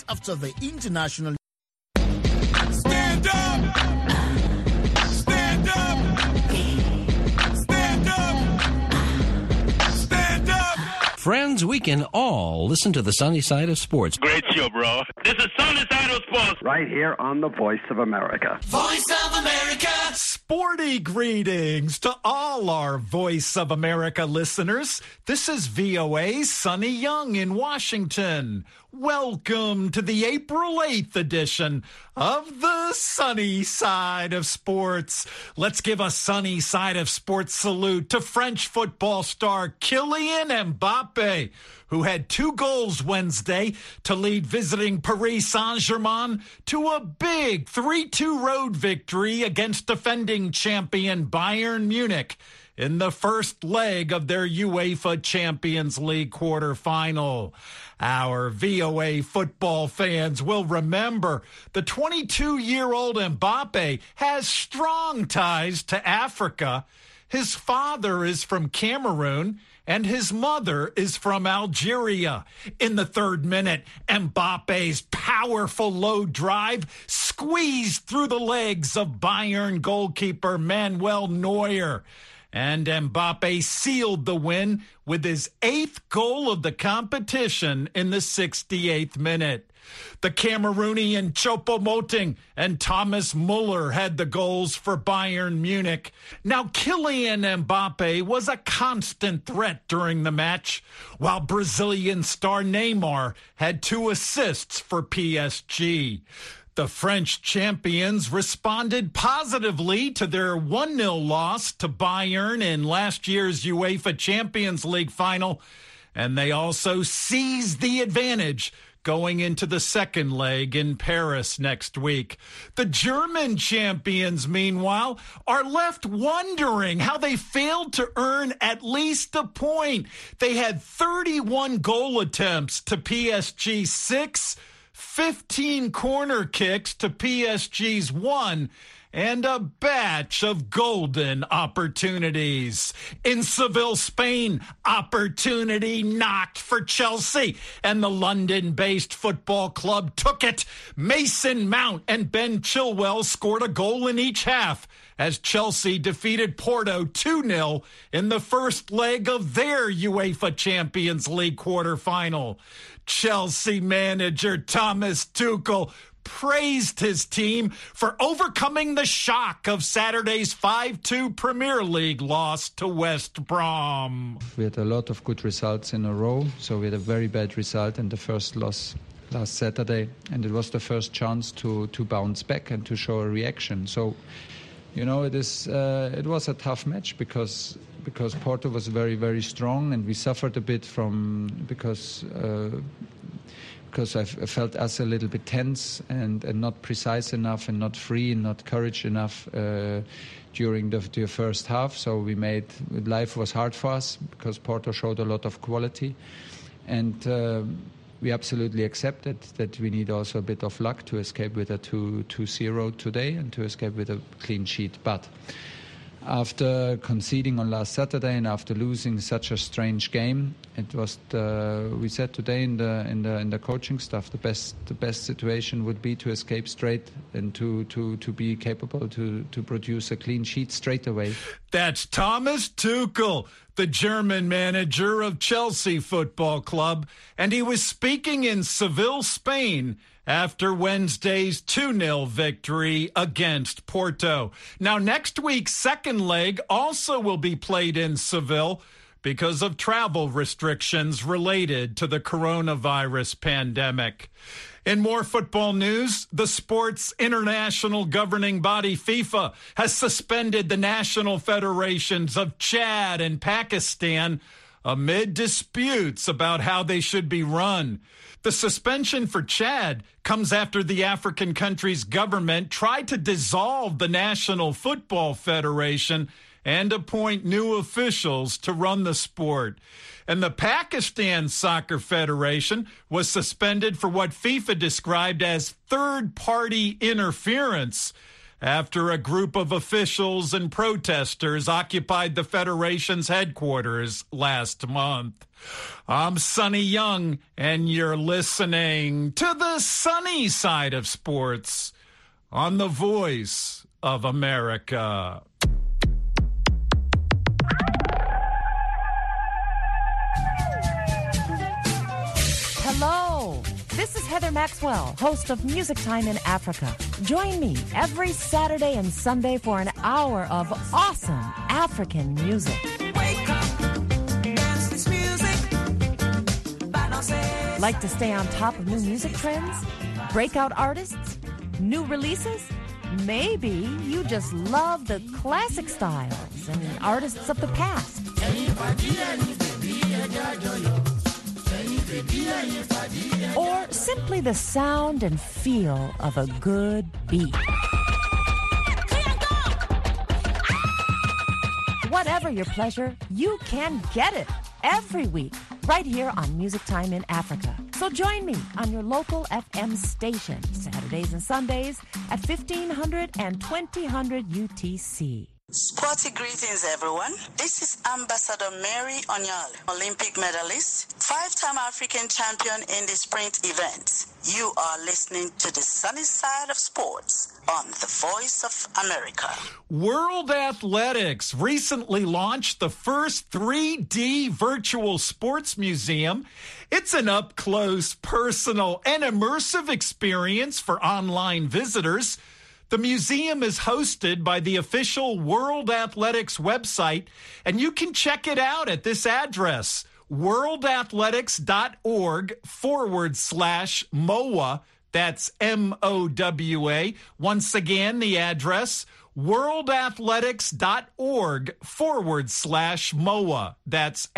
after the international. Stand up! Stand up! Stand up! Stand up! Friends, we can all listen to the sunny side of sports. Great show, bro. This is Sunny Side of Sports. Right here on the Voice of America. Voice of America! Sporty greetings to all our Voice of America listeners. This is VOA's Sonny Young in Washington. Welcome to the April 8th edition of the Sunny Side of Sports. Let's give a Sunny Side of Sports salute to French football star Kylian Mbappe, who had 2 goals Wednesday to lead visiting Paris Saint-Germain to a big 3-2 road victory against defending champion Bayern Munich in the first leg of their UEFA Champions League quarterfinal. Our VOA football fans will remember the 22-year-old Mbappe has strong ties to Africa. His father is from Cameroon, and his mother is from Algeria. In the 3rd minute, Mbappe's powerful low drive squeezed through the legs of Bayern goalkeeper Manuel Neuer. And Mbappe sealed the win with his 8th goal of the competition in the 68th minute. The Cameroonian Choupo-Moting and Thomas Muller had the goals for Bayern Munich. Now, Kylian Mbappe was a constant threat during the match, while Brazilian star Neymar had 2 assists for PSG. The French champions responded positively to their 1-0 loss to Bayern in last year's UEFA Champions League final, and they also seized the advantage going into the second leg in Paris next week. The German champions, meanwhile, are left wondering how they failed to earn at least a point. They had 31 goal attempts to PSG 6, 15 corner kicks to PSG's 1, and a batch of golden opportunities. In Seville, Spain, opportunity knocked for Chelsea, and the London-based football club took it. Mason Mount and Ben Chilwell scored a goal in each half as Chelsea defeated Porto 2-0 in the first leg of their UEFA Champions League quarterfinal. Chelsea manager Thomas Tuchel praised his team for overcoming the shock of Saturday's 5-2 Premier League loss to West Brom. We had a lot of good results in a row, so we had a very bad result in the first loss last Saturday, and it was the first chance to bounce back and to show a reaction. So, you know, it was a tough match because Porto was very, very strong, and we suffered a bit because I felt us a little bit tense and not precise enough and not free and not courage enough during the first half. So life was hard for us because Porto showed a lot of quality, and we absolutely accepted that we need also a bit of luck to escape with a 2-0 today and to escape with a clean sheet. But after conceding on last Saturday and after losing such a strange game, it was we said today in the coaching staff the best situation would be to escape straight and to be capable to produce a clean sheet straight away. That's Thomas Tuchel, the German manager of Chelsea Football Club, and he was speaking in Seville, Spain, after Wednesday's 2-0 victory against Porto. Now, next week's second leg also will be played in Seville because of travel restrictions related to the coronavirus pandemic. In more football news, the sport's international governing body, FIFA, has suspended the national federations of Chad and Pakistan amid disputes about how they should be run. The suspension for Chad comes after the African country's government tried to dissolve the National Football Federation and appoint new officials to run the sport. And the Pakistan Soccer Federation was suspended for what FIFA described as third-party interference after a group of officials and protesters occupied the Federation's headquarters last month. I'm Sonny Young, and you're listening to the sunny side of sports on the Voice of America. Hello, this is Heather Maxwell, host of Music Time in Africa. Join me every Saturday and Sunday for an hour of awesome African music. Wake up, dance this music. Like to stay on top of new music trends? Breakout artists? New releases? Maybe you just love the classic styles and artists of the past. Or simply the sound and feel of a good beat. Whatever your pleasure, you can get it every week right here on Music Time in Africa. So join me on your local FM station, Saturdays and Sundays at 1500 and 2000 UTC. Sporty greetings, everyone. This is Ambassador Mary Onyal, Olympic medalist, 5-time African champion in the sprint event. You are listening to the sunny side of sports on the Voice of America. World Athletics recently launched the first 3D virtual sports museum. It's an up-close, personal, and immersive experience for online visitors. The museum is hosted by the official World Athletics website, and you can check it out at this address, worldathletics.org/MOA. That's MOWA. Once again, the address, worldathletics.org/MOA. That's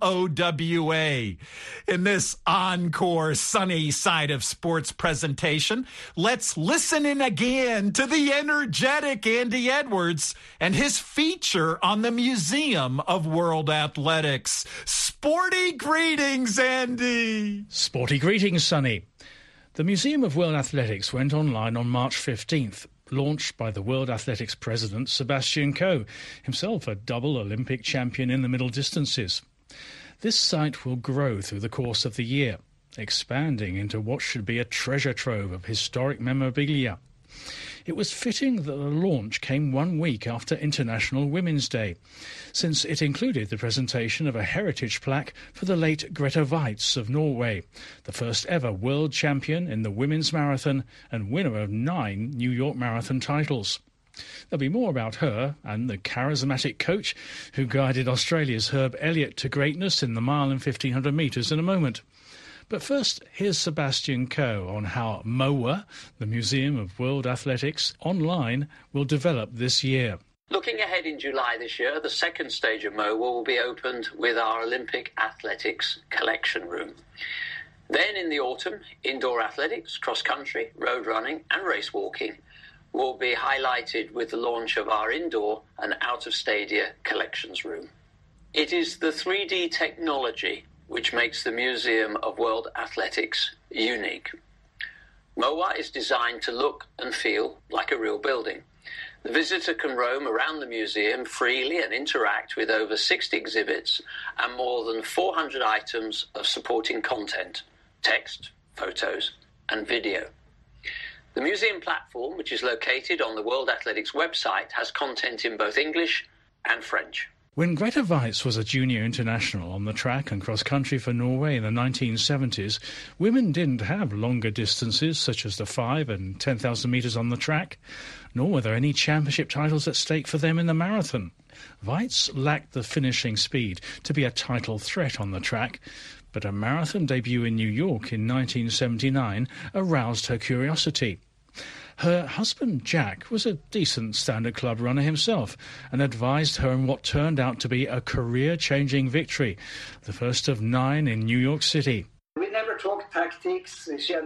MOWA. In this encore sunny side of sports presentation, let's listen in again to the energetic Andy Edwards and his feature on the Museum of World Athletics. Sporty greetings, Andy. Sporty greetings, Sonny. The Museum of World Athletics went online on March 15th. Launched by the World Athletics president Sebastian Coe, himself a double Olympic champion in the middle distances. This site will grow through the course of the year, expanding into what should be a treasure trove of historic memorabilia. It was fitting that the launch came 1 week after International Women's Day, since it included the presentation of a heritage plaque for the late Grete Waitz of Norway, the first ever world champion in the women's marathon and winner of 9 New York Marathon titles. There'll be more about her and the charismatic coach who guided Australia's Herb Elliott to greatness in the mile and 1500 metres in a moment. But first, here's Sebastian Coe on how MOA, the Museum of World Athletics, online will develop this year. Looking ahead in July this year, the second stage of MOA will be opened with our Olympic Athletics Collection Room. Then in the autumn, indoor athletics, cross-country, road running and race walking will be highlighted with the launch of our indoor and out-of-stadia collections room. It is the 3D technology which makes the Museum of World Athletics unique. MOA is designed to look and feel like a real building. The visitor can roam around the museum freely and interact with over 60 exhibits and more than 400 items of supporting content, text, photos, and video. The museum platform, which is located on the World Athletics website, has content in both English and French. When Grete Waitz was a junior international on the track and cross-country for Norway in the 1970s, women didn't have longer distances such as the 5 and 10,000 metres on the track, nor were there any championship titles at stake for them in the marathon. Waitz lacked the finishing speed to be a title threat on the track, but a marathon debut in New York in 1979 aroused her curiosity. Her husband, Jack, was a decent Standard Club runner himself and advised her in what turned out to be a career-changing victory, the first of 9 in New York City. We never talked tactics. We had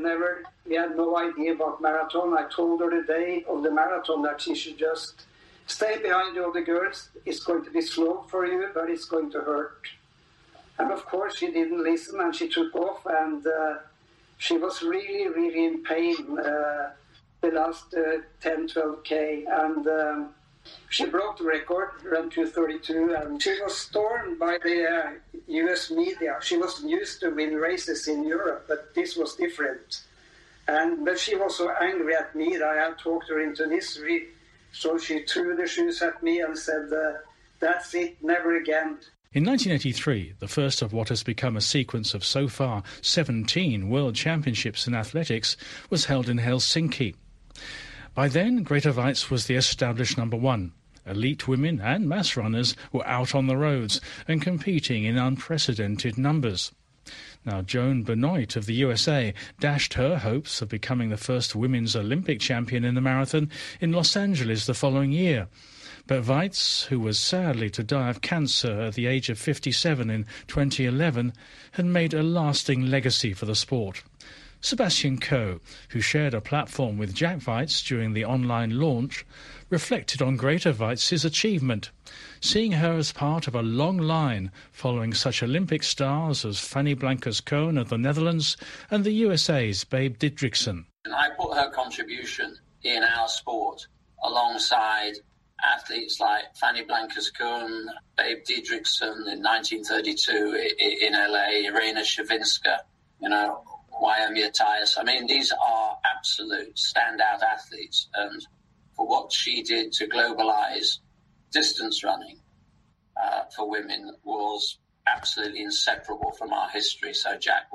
no idea about marathon. I told her the day of the marathon that she should just stay behind the other girls. It's going to be slow for you, but it's going to hurt. And of course, she didn't listen and she took off, and she was really, really in pain. the last 10, 12K, and she broke the record, ran 2:32, and she was stormed by the US media. She was used to win races in Europe, but this was different. But she was so angry at me that I had talked her into this. So she threw the shoes at me and said, that's it, never again. In 1983, the first of what has become a sequence of so far 17 World Championships in athletics was held in Helsinki. By then, Grete Waitz was the established number one. Elite women and mass runners were out on the roads and competing in unprecedented numbers. Now, Joan Benoit of the USA dashed her hopes of becoming the first women's Olympic champion in the marathon in Los Angeles the following year. But Waitz, who was sadly to die of cancer at the age of 57 in 2011, had made a lasting legacy for the sport. Sebastian Coe, who shared a platform with Jack Waitz during the online launch, reflected on Grete Waitz's achievement, seeing her as part of a long line following such Olympic stars as Fanny Blankers-Koen of the Netherlands and the USA's Babe Didrikson. I put her contribution in our sport alongside athletes like Fanny Blankers-Koen, Babe Didrikson in 1932 in LA, Irina Shevchenko, Wyoming Tyus. I mean, these are absolute standout athletes, and for what she did to globalise distance running for women was absolutely inseparable from our history. So, Jack,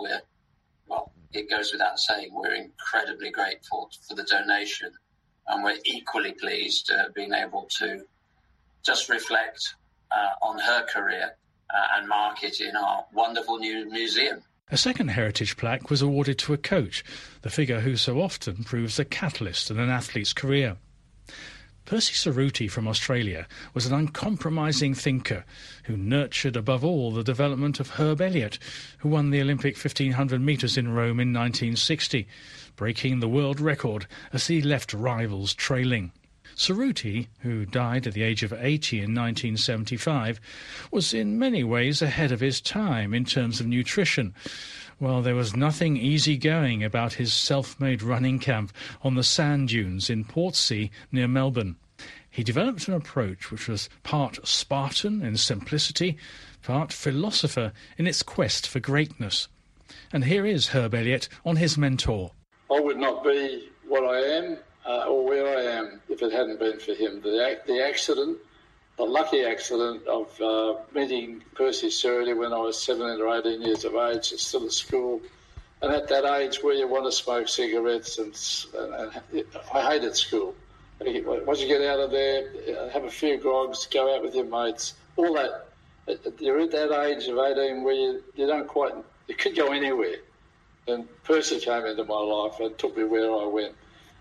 it goes without saying, we're incredibly grateful for the donation, and we're equally pleased being able to just reflect on her career and mark it in our wonderful new museum. A second heritage plaque was awarded to a coach, the figure who so often proves a catalyst in an athlete's career. Percy Cerruti from Australia was an uncompromising thinker who nurtured above all the development of Herb Elliott, who won the Olympic 1500 metres in Rome in 1960, breaking the world record as he left rivals trailing. Cerruti, who died at the age of 80 in 1975, was in many ways ahead of his time in terms of nutrition. Well, there was nothing easy-going about his self-made running camp on the sand dunes in Portsea near Melbourne. He developed an approach which was part Spartan in simplicity, part philosopher in its quest for greatness. And here is Herb Elliott on his mentor. I would not be what I am or where I am if it hadn't been for him. The accident, the lucky accident of meeting Percy Cerruti when I was 17 or 18 years of age, still at school. And at that age where you want to smoke cigarettes, and I hated school. Once you get out of there, have a few grogs, go out with your mates, all that. You're at that age of 18 where you could go anywhere. And Percy came into my life and took me where I went.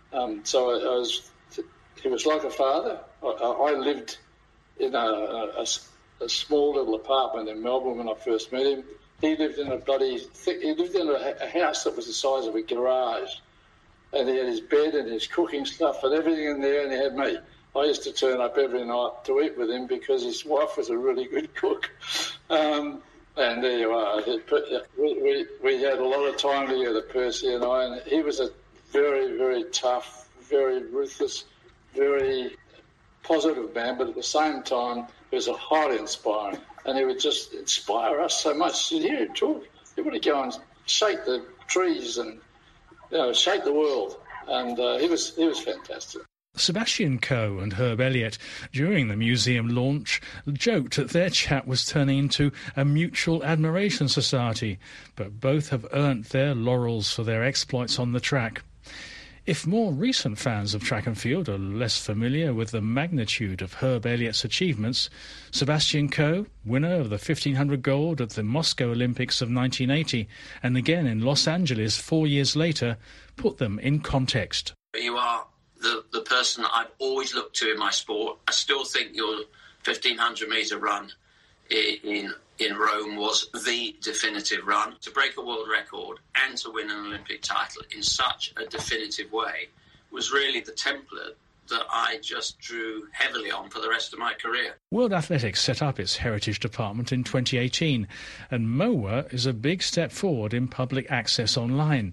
He was like a father. I lived in a small little apartment in Melbourne when I first met him. He lived in a house that was the size of a garage. And he had his bed and his cooking stuff and everything in there, and he had me. I used to turn up every night to eat with him because his wife was a really good cook. And there you are. We had a lot of time together, Percy and I, and he was a very, very tough, very ruthless, very positive man, but at the same time, he was a highly inspiring. And he would just inspire us so much. He'd hear him talk. He would go and shake the trees and shake the world. And he was fantastic. Sebastian Coe and Herb Elliott, during the museum launch, joked that their chat was turning into a mutual admiration society, but both have earned their laurels for their exploits on the track. If more recent fans of track and field are less familiar with the magnitude of Herb Elliott's achievements, Sebastian Coe, winner of the 1500 gold at the Moscow Olympics of 1980 and again in Los Angeles 4 years later, put them in context. You are the person I've always looked to in my sport. I still think your 1500 metre run in Rome was the definitive run. To break a world record and to win an Olympic title in such a definitive way was really the template that I just drew heavily on for the rest of my career. World Athletics set up its Heritage Department in 2018, and MOWA is a big step forward in public access online.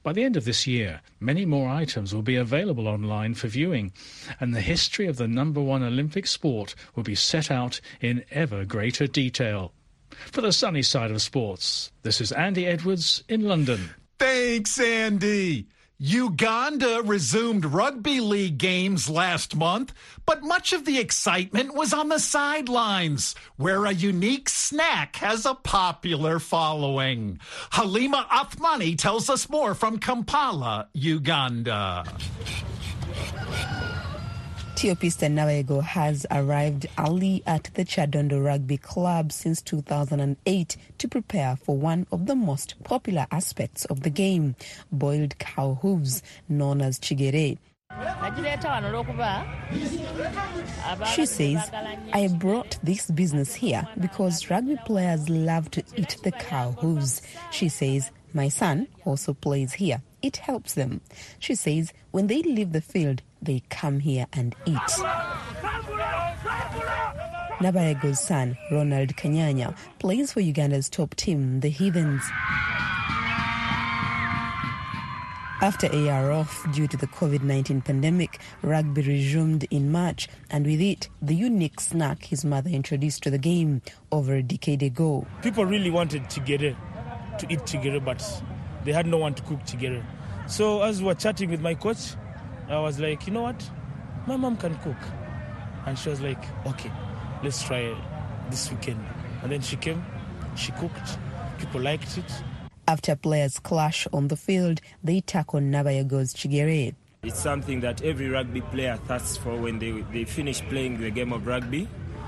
By the end of this year, many more items will be available online for viewing, and the history of the #1 Olympic sport will be set out in ever greater detail. For the sunny side of sports, this is Andy Edwards in London. Thanks, Andy. Uganda resumed rugby league games last month, but much of the excitement was on the sidelines, where a unique snack has a popular following. Halima Athmani tells us more from Kampala, Uganda. Theopista Nabego has arrived early at the Chadondo Rugby Club since 2008 to prepare for one of the most popular aspects of the game, boiled cow hooves, known as chigere. She says, I brought this business here because rugby players love to eat the cow hooves. She says, my son also plays here. It helps them. She says, when they leave the field, they come here and eat. Nabaego's son, Ronald Kanyanya, plays for Uganda's top team, the Heathens. After a year off due to the COVID-19 pandemic, rugby resumed in March, and with it, the unique snack his mother introduced to the game over a decade ago. People really wanted chigere, to eat chigere, but they had no one to cook chigere. So as we were chatting with my coach, I was like, you know what? My mom can cook. And she was like, okay, let's try it this weekend. And then she came, she cooked, people liked it. After players clash on the field, they tackle Nabaego's chigere. It's something that every rugby player thirsts for when they finish playing the game of rugby.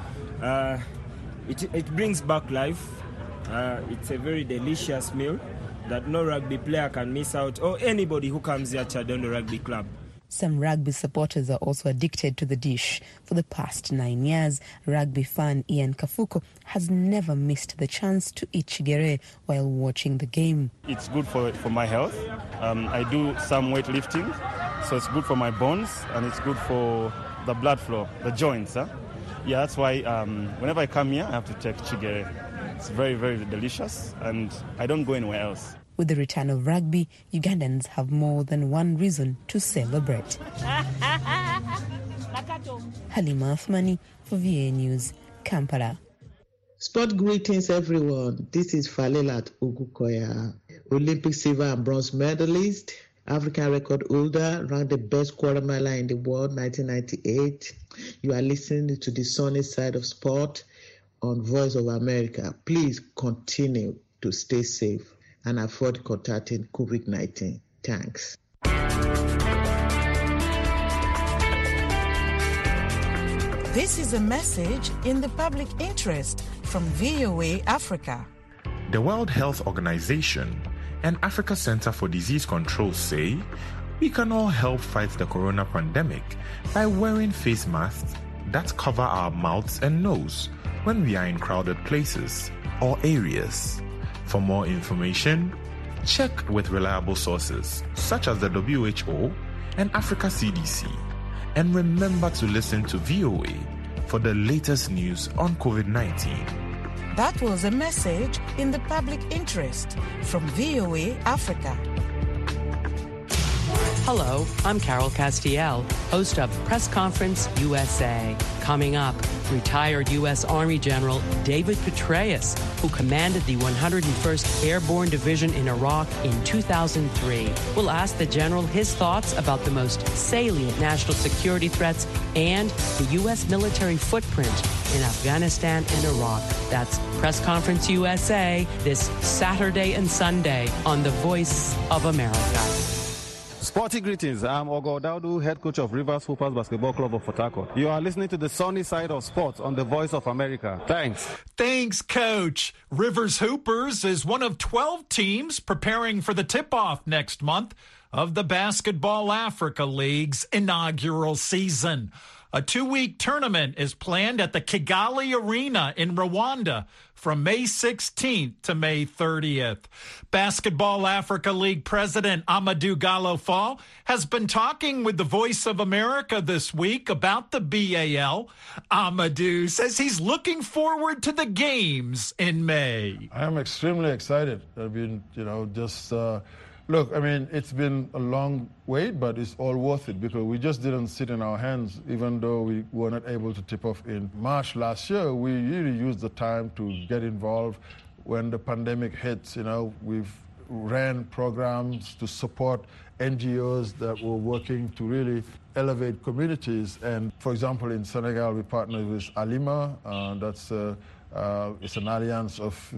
It brings back life. It's a very delicious meal that no rugby player can miss out, or anybody who comes here at Chadondo Rugby Club. Some rugby supporters are also addicted to the dish. For the past 9 years, rugby fan Ian Kafuko has never missed the chance to eat chigere while watching the game. It's good for my health. I do some weightlifting, so it's good for my bones and it's good for the blood flow, the joints. Yeah, that's why whenever I come here, I have to take chigere. It's very, very delicious, and I don't go anywhere else. With the return of rugby, Ugandans have more than one reason to celebrate. Halima Athmani for VA News, Kampala. Sport greetings, everyone. This is Falelat Ugukoya, Olympic silver and bronze medalist, African record holder, ranked the best quarter miler in the world, 1998. You are listening to the sunny side of sport on Voice of America. Please continue to stay safe and avoid contacting COVID-19. Thanks. This is a message in the public interest from VOA Africa. The World Health Organization and Africa Center for Disease Control say we can all help fight the corona pandemic by wearing face masks that cover our mouths and nose when we are in crowded places or areas. For more information, check with reliable sources such as the WHO and Africa CDC. And remember to listen to VOA for the latest news on COVID-19. That was a message in the public interest from VOA Africa. Hello, I'm Carol Castiel, host of Press Conference USA. Coming up, retired U.S. Army General David Petraeus, who commanded the 101st Airborne Division in Iraq in 2003. We'll ask the general his thoughts about the most salient national security threats and the U.S. military footprint in Afghanistan and Iraq. That's Press Conference USA this Saturday and Sunday on the Voice of America. Sporting greetings. I'm Ogo Daudu, head coach of Rivers Hoopers Basketball Club of Port Harcourt. You are listening to the sunny side of sports on the Voice of America. Thanks. Thanks, Coach. Rivers Hoopers is one of 12 teams preparing for the tip-off next month of the Basketball Africa League's inaugural season. A 2-week tournament is planned at the Kigali Arena in Rwanda from May 16th to May 30th. Basketball Africa League President Amadou Gallo Fall has been talking with the Voice of America this week about the BAL. Amadou says he's looking forward to the games in May. I am extremely excited. I've been, just Look, I mean, it's been a long wait, but it's all worth it because we just didn't sit in our hands. Even though we were not able to tip off in March last year, we really used the time to get involved. When the pandemic hit, we've ran programs to support NGOs that were working to really elevate communities. And for example, in Senegal, we partnered with Alima. It's an alliance of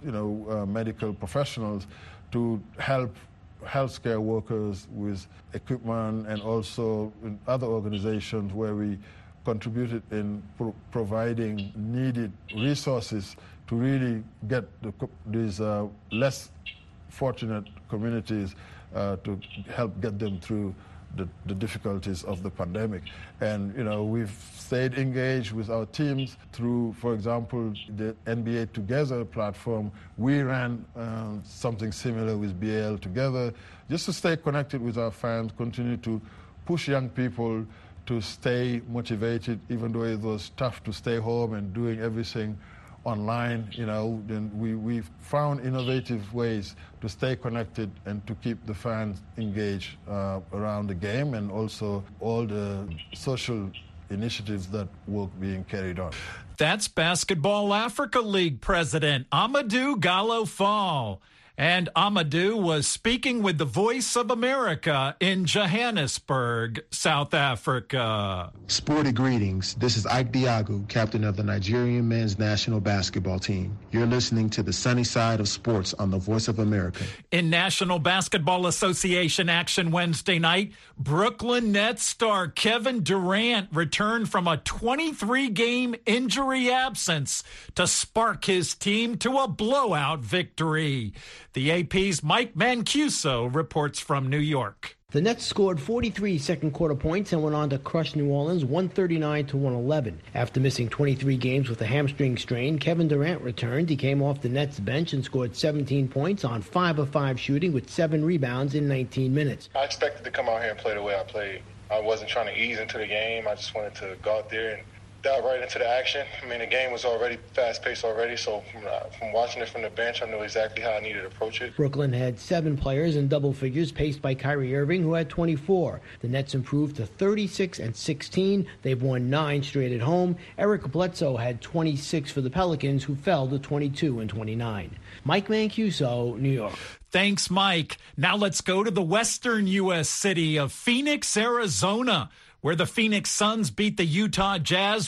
medical professionals to help healthcare workers with equipment, and also in other organizations where we contributed in providing needed resources to really get these less fortunate communities to help get them through the difficulties of the pandemic. And, we've stayed engaged with our teams through, for example, the NBA Together platform. We ran something similar with BAL Together, just to stay connected with our fans, continue to push young people to stay motivated, even though it was tough to stay home and doing everything online. Then we found innovative ways to stay connected and to keep the fans engaged around the game, and also all the social initiatives that were being carried on. That's Basketball Africa League President Amadou Gallo Fall. And Amadou was speaking with the Voice of America in Johannesburg, South Africa. Sporty greetings. This is Ike Diagu, captain of the Nigerian men's national basketball team. You're listening to the sunny side of sports on the Voice of America. In National Basketball Association action Wednesday night, Brooklyn Nets star Kevin Durant returned from a 23-game injury absence to spark his team to a blowout victory. The AP's Mike Mancuso reports from New York. The Nets scored 43 second-quarter points and went on to crush New Orleans 139-111. After missing 23 games with a hamstring strain, Kevin Durant returned. He came off the Nets bench and scored 17 points on 5 of 5 shooting with 7 rebounds in 19 minutes. I expected to come out here and play the way I played. I wasn't trying to ease into the game. I just wanted to go out there and dive right into the action. I mean, the game was already fast-paced already, so from watching it from the bench, I knew exactly how I needed to approach it. Brooklyn had 7 players in double figures, paced by Kyrie Irving, who had 24. The Nets improved to 36-16. They've won 9 straight at home. Eric Bledsoe had 26 for the Pelicans, who fell to 22-29. Mike Mancuso, New York. Thanks, Mike. Now let's go to the western U.S. city of Phoenix, Arizona, where the Phoenix Suns beat the Utah Jazz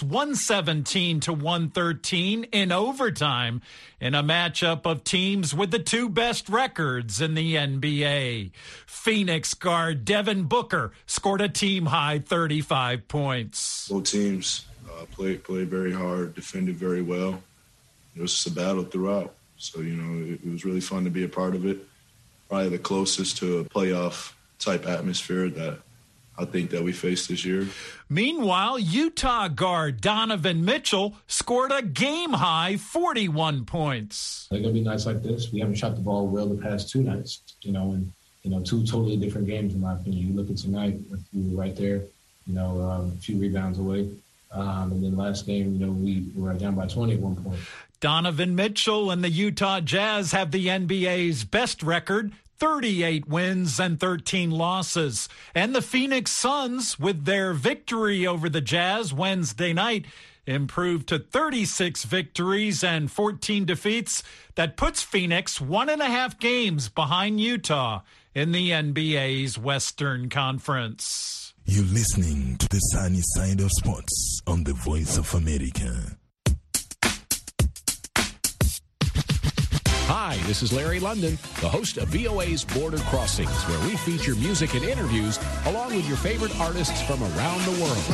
117-113 in overtime in a matchup of teams with the 2 best records in the NBA. Phoenix guard Devin Booker scored a team-high 35 points. Both teams played very hard, defended very well. It was just a battle throughout. So, it was really fun to be a part of it. Probably the closest to a playoff-type atmosphere that I think that we faced this year. Meanwhile, Utah guard Donovan Mitchell scored a game-high 41 points. They're going to be nights like this. We haven't shot the ball well the past 2 nights, and 2 totally different games, in my opinion. You look at tonight, we were right there, a few rebounds away. And then last game, we were down by 20 at one point. Donovan Mitchell and the Utah Jazz have the NBA's best record, 38 wins and 13 losses. And the Phoenix Suns, with their victory over the Jazz Wednesday night, improved to 36 victories and 14 defeats. That puts Phoenix 1.5 games behind Utah in the NBA's Western Conference. You're listening to the sunny side of sports on the Voice of America. Hi, this is Larry London, the host of VOA's Border Crossings, where we feature music and interviews along with your favorite artists from around the world.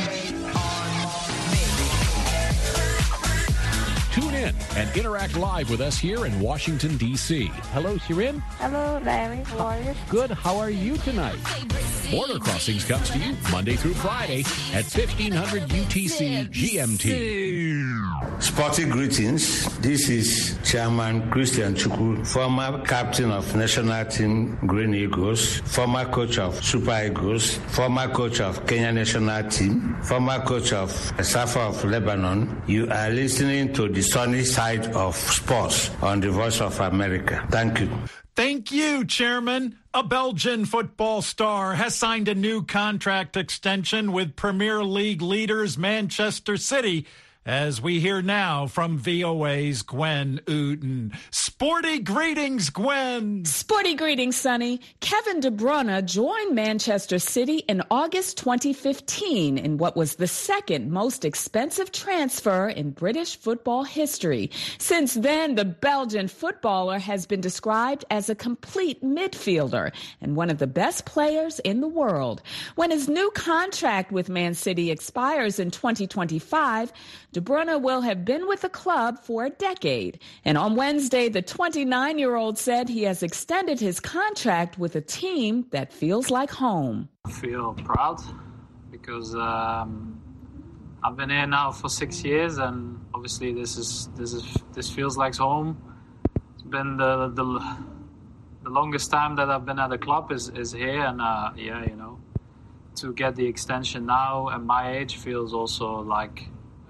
Tune in and interact live with us here in Washington, D.C. Hello, Shirin. Hello, Larry. How are you? Good. How are you tonight? Border Crossings comes to you Monday through Friday at 1500 UTC GMT. Sporting greetings. This is Chairman Christian Chukwu, former captain of national team Green Eagles, former coach of Super Eagles, former coach of Kenya national team, former coach of Safa of Lebanon. You are listening to the sunny side of sports on the Voice of America. Thank you. Thank you, Chairman. A Belgian football star has signed a new contract extension with Premier League leaders Manchester City, as we hear now from VOA's Gwen Uden. Sporty greetings, Gwen. Sporty greetings, Sonny. Kevin De Bruyne joined Manchester City in August 2015 in what was the second most expensive transfer in British football history. Since then, the Belgian footballer has been described as a complete midfielder and one of the best players in the world. When his new contract with Man City expires in 2025, De Bruyne will have been with the club for a decade. And on Wednesday, the 29-year-old said he has extended his contract with a team that feels like home. I feel proud because I've been here now for 6 years, and obviously this feels like home. It's been the longest time that I've been at the club is here, and to get the extension now at my age feels also like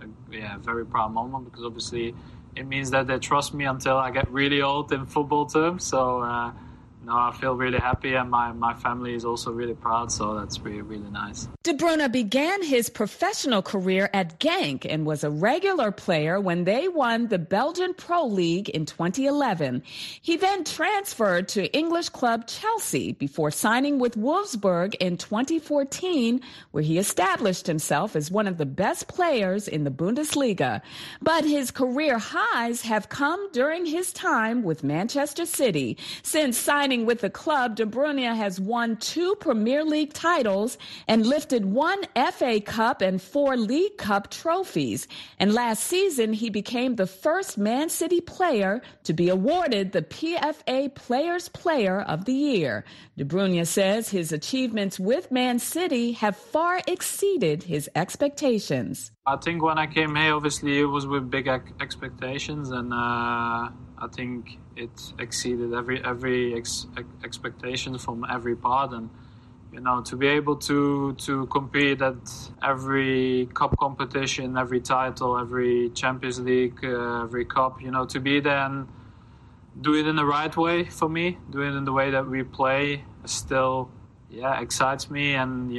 a very proud moment, because obviously it means that they trust me until I get really old in football terms. So I feel really happy, and my family is also really proud, so that's really, really nice. De Bruyne began his professional career at Genk and was a regular player when they won the Belgian Pro League in 2011. He then transferred to English club Chelsea before signing with Wolfsburg in 2014, where he established himself as one of the best players in the Bundesliga. But his career highs have come during his time with Manchester City. Since signing with the club, De Bruyne has won 2 Premier League titles and lifted 1 FA Cup and 4 League Cup trophies. And last season, he became the first Man City player to be awarded the PFA Players Player of the Year. De Bruyne says his achievements with Man City have far exceeded his expectations. I think when I came here, obviously it was with big expectations, and I think it exceeded every expectation from every part. And to be able to compete at every cup competition, every title, every Champions League, every cup, to be there and do it in the right way for me, do it in the way that we play, still excites me. And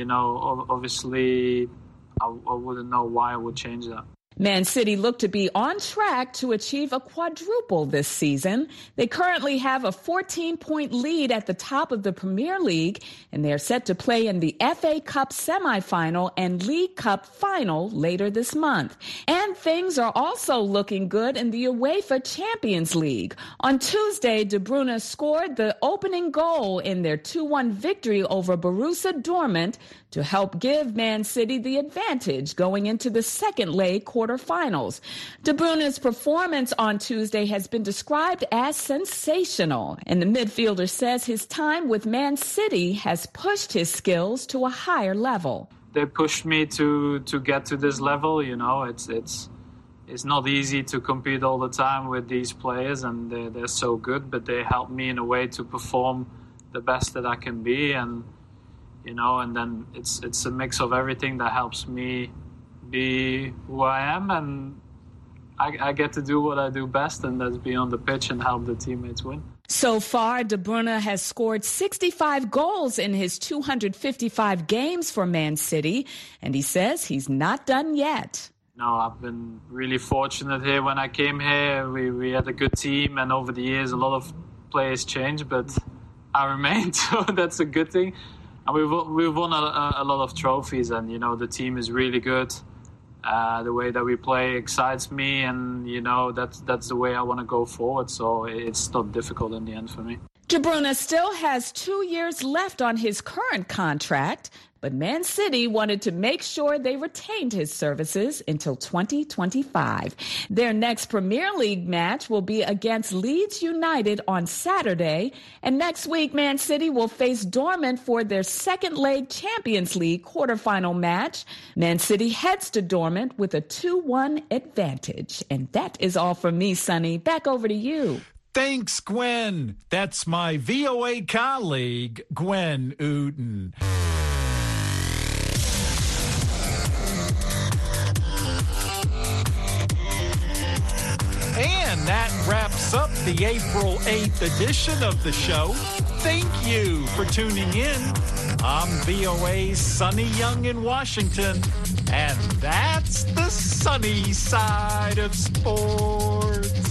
obviously I wouldn't know why I would change that. Man City look to be on track to achieve a quadruple this season. They currently have a 14-point lead at the top of the Premier League, and they're set to play in the FA Cup semifinal and League Cup final later this month. And things are also looking good in the UEFA Champions League. On Tuesday, De Bruyne scored the opening goal in their 2-1 victory over Borussia Dortmund to help give Man City the advantage going into the second leg quarterfinals. De Bruyne's performance on Tuesday has been described as sensational, and the midfielder says his time with Man City has pushed his skills to a higher level. They pushed me to get to this level. It's not easy to compete all the time with these players, and they're so good, but they help me in a way to perform the best that I can be, and then it's a mix of everything that helps me be who I am, and I get to do what I do best, and that's be on the pitch and help the teammates win. So far, De Bruyne has scored 65 goals in his 255 games for Man City, and he says he's not done yet. No, I've been really fortunate here. When I came here, we had a good team, and over the years, a lot of players changed, but I remained, so that's a good thing. And we've won a lot of trophies, and the team is really good. The way that we play excites me, and that's the way I want to go forward. So it's not difficult in the end for me. De Bruyne still has 2 years left on his current contract, but Man City wanted to make sure they retained his services until 2025. Their next Premier League match will be against Leeds United on Saturday, and next week Man City will face Dortmund for their second leg Champions League quarterfinal match. Man City heads to Dortmund with a 2-1 advantage. And that is all from me, Sonny. Back over to you. Thanks, Gwen. That's my VOA colleague, Gwen Uden. And that wraps up the April 8th edition of the show. thank you for tuning in. I'm VOA's Sonny Young in Washington, and that's the sunny side of sports.